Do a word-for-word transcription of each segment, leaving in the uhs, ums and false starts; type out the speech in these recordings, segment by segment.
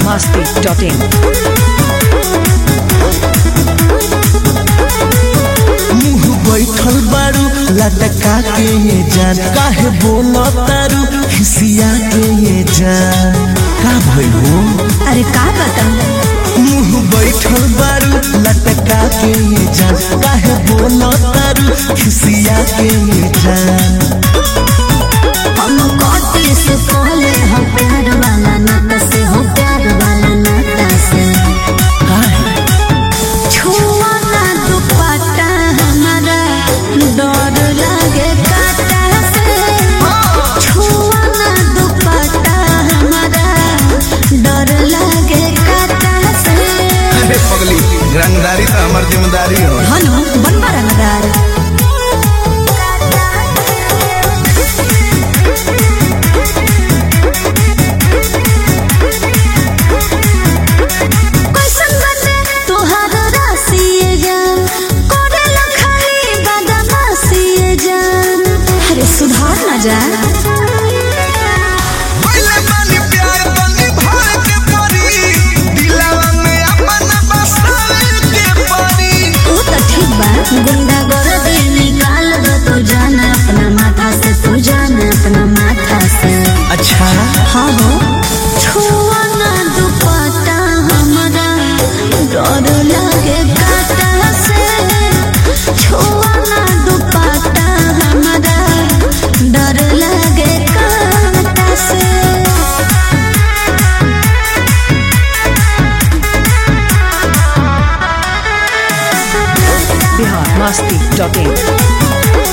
masti dot in. मुँह बैठल बारू लटका के ये जान काहे बोलो तारू खिसिया के ये जान का भइल हो? अरे का बताऊं? मुँह बैठल बारू लटका के ये जान काहे बोलो तारू खिसिया के ये जान। हम कति से पहले हो प्यार वाला नाता से हो प्यार वाला नाता से छुआ ना दुपट्टा हमारा डर लागे काटा से छुआ ना दुपट्टा हमारा डर लागे काटा से। अरे पगली रंगदारी तो हमारी जिम्मेदारी हो। हनु बनबा रंगदार सुधार ना जा गुंडा गर्दी निकाल दो तू जाना अपना माथा से तू जाना अपना माथा से। अच्छा हाँ हो छुआ ना दुपट्टा हमारा डर लागे काटा से छुआ ना दुपट्टा हमारा डर लागे काटा से। Bihar masti dot in.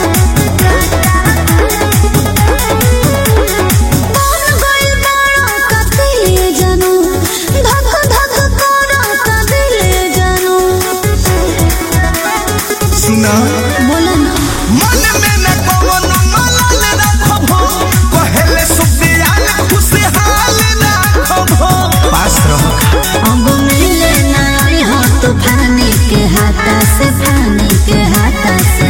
सुना बोला ना मन में न कौन मलाल रखबो पहले सुखियाल खुशहाल रखबो पास रहो। अब मिले ना आई हो तूफानी के हाथा से पानी के हाथा से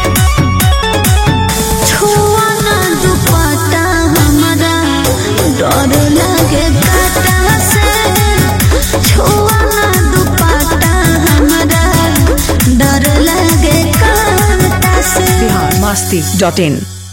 छुआ ना दुपट्टा हमारा डर लागे काटा से छुआ ना दुपट्टा हमारा डर लागे काटा से। Bihar masti dot in.